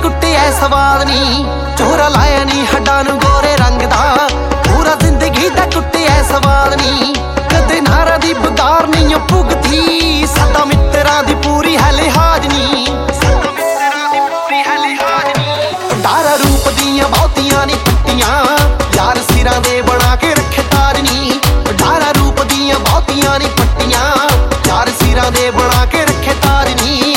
ਕੁੱਟਿਆ ਸਵਾਦ ਨੀ, ਚੋਰਾ ਲਾਇਆ ਨੀ ਹੱਡਾਂ ਨੂੰ ਗੋਰੇ ਰੰਗ ਦਾ, ਪੂਰਾ ਜ਼ਿੰਦਗੀ ਦਾ ਕੁੱਟਿਆ ਸਵਾਦ ਨੀ। ਕਦੇ ਨਾਰਾਂ ਦੀ ਬਗਾਰ ਨਹੀਂ ਭੁਗਤੀ, ਸਾਡਾ ਮਿੱਤਰਾਂ ਦੀ ਪੂਰੀ ਹੈ ਲਿਹਾਜ਼ ਨੀ, ਸਾਡਾ ਮਿੱਤਰਾਂ ਦੀ ਪੂਰੀ ਹੈ ਲਿਹਾਜ਼ ਨੀ। ਡਾਰਾ ਰੂਪ ਦੀਆਂ ਬਹੁਤੀਆਂ ਨੀ ਪੱਟੀਆਂ, ਯਾਰ ਸਿਰਾਂ ਦੇ ਬਣਾ ਕੇ ਰੱਖੇ ਤਾਜ ਨੀ। ਡਾਰਾ ਰੂਪ ਦੀਆਂ ਬਹੁਤੀਆਂ ਨੀ ਪੱਟੀਆਂ, ਯਾਰ ਸਿਰਾਂ ਦੇ ਬਣਾ ਕੇ ਰੱਖੇ ਤਾਜ ਨੀ।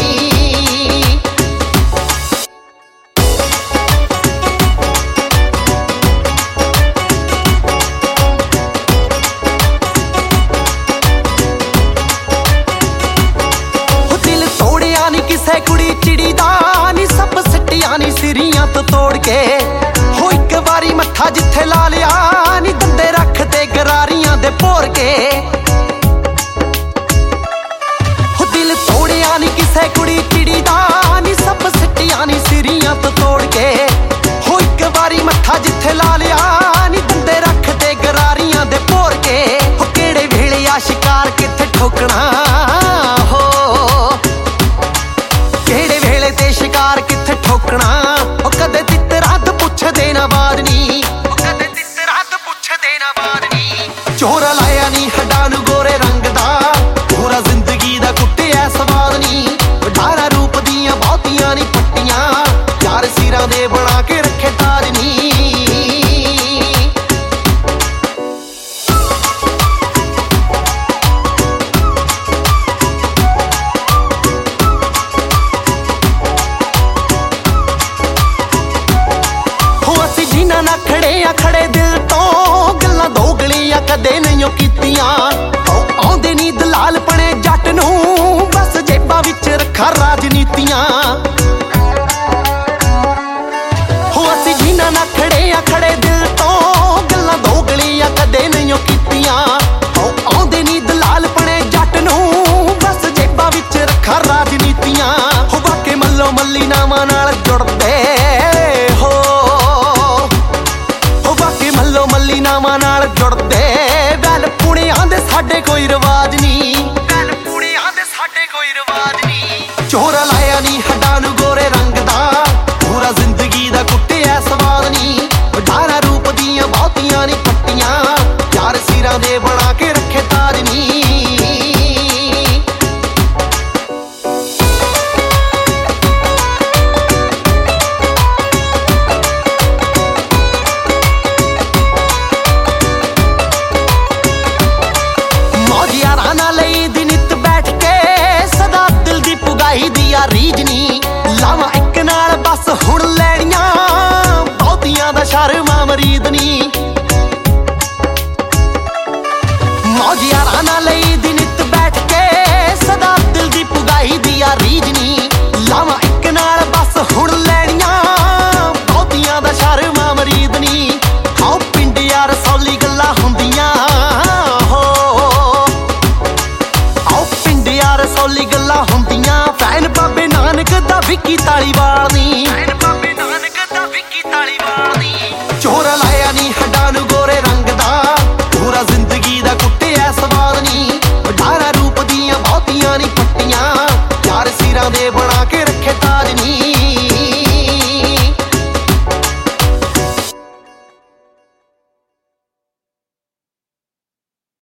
ਕਿਸੇ ਕੁੜੀ ਚਿੜੀ ਦਾ ਨੀ, ਸੱਪ ਸਿੱਟਿਆ ਨੀ ਸਿਰੀਆਂ ਤੋਂ ਤੋੜ ਕੇ। ਹੋ ਇੱਕ ਵਾਰੀ ਮੱਥਾ ਜਿੱਥੇ ਲਾ ਲਿਆ ਨੀ, ਦੰਦੇ ਰੱਖਦੇ ਗਰਾਰੀਆਂ ਦੇ ਭੋਰ ਕੇ। ਹੋ ਦਿਲ ਤੋੜਿਆ ਨੀ ਕਿਸੇ ਕੁੜੀ ਚਿੜੀ ਦਾ ਨੀ, ਸੱਪ ਸਿੱਟਿਆ ਨੀ ਸਿਰੀਆਂ ਤੋਂ ਤੋੜ ਕੇ। ਹੋ ਇੱਕ ਵਾਰੀ ਮੱਥਾ ਜਿੱਥੇ ਲਾ ਲਿਆ ਨੀ, ਦੰਦੇ ਰੱਖਦੇ ਗਰਾਰੀਆਂ ਦੇ ਭੋਰ ਕੇ। ਹੋ ਕਿਹੜੇ ਵੇਲੇ ਆ ਸ਼ਿਕਾਰ ਕਿੱਥੇ ਠੋਕਣਾ, ਕਿੱਥੇ ਠੋਕਣਾ। ਉਹ ਕਦੇ ਤਿੱਤਰਾਂ ਤੋਂ ਪੁੱਛਦੇ ਨਾ ਬਾਦ ਨੀ, ਉਹ ਕਦੇ ਤਿੱਤਰਾਂ ਤੋਂ ਪੁੱਛਦੇ ਨਾ ਬਾਦ ਨੀ। ਚੋਰਾ ਲਾਇਆ ਨੀ ਹੱਡਾਂ ਨੂੰ ਗੋਰੇ ਰੰਗ ਦਾ, ਪੂਰਾ ਜ਼ਿੰਦਗੀ ਦਾ ਕੁੱਟਿਆ ਸਵਾਦ ਨੀ। ਡਾਰਾ ਰੂਪ ਦੀਆਂ ਬਹੁਤੀਆਂ ਨੀ ਪੱਟੀਆਂ, ਯਾਰ ਸਿਰਾਂ ਦੇ ਬਣਾ ਕੇ ਰੱਖੇ ਤਾਜ ਨੀ। ਨਾ ਖੜੇ ਆ ਖੜੇ ਦਿਲ ਤੋਂ, ਗੱਲਾਂ ਦੋਗਲੀਆਂ ਕਦੇ ਨਹੀਂ ਕੀਤੀਆਂ। ਆਉਂਦੇ ਨੀ ਦਲਾਲ ਪਣੇ ਜੱਟ ਨੂੰ, ਬਸ ਜੇਬਾਂ ਵਿੱਚ ਰੱਖਾਂ ਰਾਜਨੀਤੀਆਂ। ਹੋ ਅਸੀਂ ਜਿਨ੍ਹਾਂ ਨਾ ਖੜੇ ਆ ਖੜੇ ਦਿਲ ਤੋਂ, ਗੱਲਾਂ ਦੋਗਲੀਆਂ ਕਦੇ ਨਹੀਂ ਕੀਤੀਆਂ। ਆਉਂਦੇ ਨੀ ਦਲਾਲ ਪਣੇ ਜੱਟ ਨੂੰ, ਬਸ ਜੇਬਾਂ ਵਿੱਚ ਰੱਖਾਂ ਰਾਜਨੀਤੀਆਂ। ਹੋ ਬਾਕੀ ਮੱਲੋ ਮੱਲੀ ਨਾਵਾਂ ਨਾਲ ਜੁੜਦੇ ਨਾਵਾਂ ਨਾਲ ਜੁੜਦੇ। ਵੈਲ ਪੁਣਿਆਂ ਦੇ ਸਾਡੇ ਕੋਈ ਰਿਵਾਜ ਨੀ, ਵੈਲ ਪੁਣਿਆਂ ਦੇ ਸਾਡੇ ਕੋਈ ਰਿਵਾਜ ਨੀ। ਚੋਰਾ ਲਾਇਆ ਨੀ ਹੱਡਾਂ ਨੂੰ ਗੋਰੇ ਰੰਗ ਦਾ, ਪੂਰਾ ਜ਼ਿੰਦਗੀ ਦਾ ਕੁੱਟਿਆ ਸਵਾਦ ਨੀ। ਡਾਰਾ ਰੂਪ ਦੀਆਂ ਬਹੁਤੀਆਂ ਨੀ ਪੱਟੀਆਂ, ਯਾਰ ਸਿਰਾਂ ਦੇ ਬਣਾ ਕੇ ਰੱਖੇ ਤਾਜ ਨੀ। ਰੀਝ ਨੀ ਲਾਵਾਂ ਇੱਕ ਨਾਲ ਬਸ ਹੁਣ ਲੈਣੀਆਂ, ਬਹੁਤੀਆਂ ਦਾ ਸ਼ਰਮਾ ਮਰੀਦ ਨੀ। ਮੌਜ ਯਾਰਾਂ ਨਾਲ ਲਈ ਦੀ ਨਿੱਤ ਬੈਠ ਕੇ, ਸਦਾ ਦਿਲ ਦੀ ਪੁਗਾਈ ਦੀ ਆ ਰੀਝ ਨੀ। ਲਾਵਾਂ ਇੱਕ ਨਾਲ ਬਸ ਹੁਣ ਲੈਣੀਆਂ, ਬਹੁਤੀਆਂ ਦਾ ਸ਼ਰਮਾ ਮਰੀਦ ਨੀ। ਆਓ ਪਿੰਡ ਯਾਰ ਸੌਲੀ ਗੱਲਾਂ ਹੁੰਦੀਆਂ, ਹੋ ਆਓ ਪਿੰਡ ਯਾਰ ਸੌਲੀ ਗੱਲਾਂ ਹੁੰਦੀਆਂ। ਫੈਨ ਬਾਬੇ ਨਾਨਕ ਦਾ ਵਿੱਕੀ ਧਾਲੀਵਾਲ ਨੀ।